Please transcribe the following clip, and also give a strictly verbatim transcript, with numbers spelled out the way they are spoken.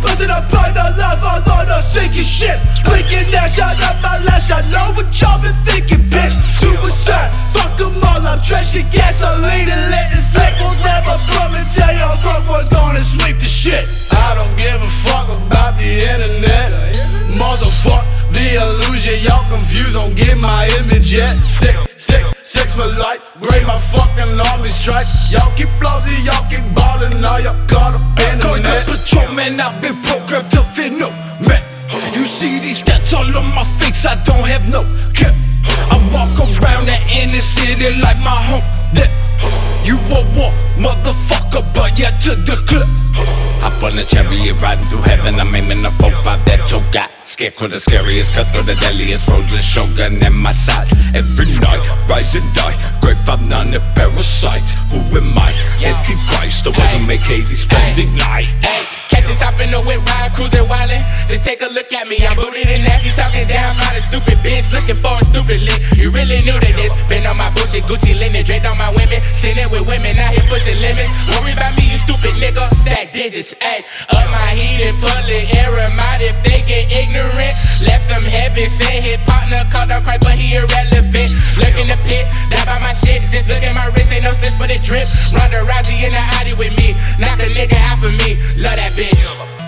busting up by the life on the sinking ship. Blinking that shot up my lash, I know what y'all been thinking, bitch. Suicide, fuck them all, I'm drenching gasoline and letting slick. Will never come and tell y'all Crook was gonna sweep the shit. I don't give a fuck about the internet. Motherfuck the illusion, y'all confused, don't get my image yet. Six, six, six for life, grade my fucking army stripes. Y'all keep flossy, y'all keep ballin', now y'all caught up in the net. Patrol man, I've been programmed to fit no man. You see these stats all on my face, I don't have no care. I walk around the inner city like my home there. You a war, motherfucker, but yet to the clip. Hop on a chariot riding through heaven, I'm aiming a four five that you got. Scarecrow the scariest, cut through the deadliest, frozen shogun at my side. Every night, rise and die, grave five nine the parasites. Who am I? Antichrist, the one who make Hades friends ignite. Hey, catching top in the whip, ride, cruising wildin'. Just take a look at me, I'm booted and nasty, talking down about a stupid bitch, looking for a stupid lick. You really new to this? Been on my bullshit, Gucci linen, draped on my women, sitting with women out here pushing limits. Worry about me, you stupid nigga. Stack digits, ayy. Up my heat and pull it, air 'em out if they get ignorant. Left them heaven, said his partner called on Christ, but he irrelevant. Look in the pit, die by my shit. Just look at my wrist, ain't no sense but it drip. Ronda Rousey in the Audi with me, knock a nigga out for me. Love that bitch.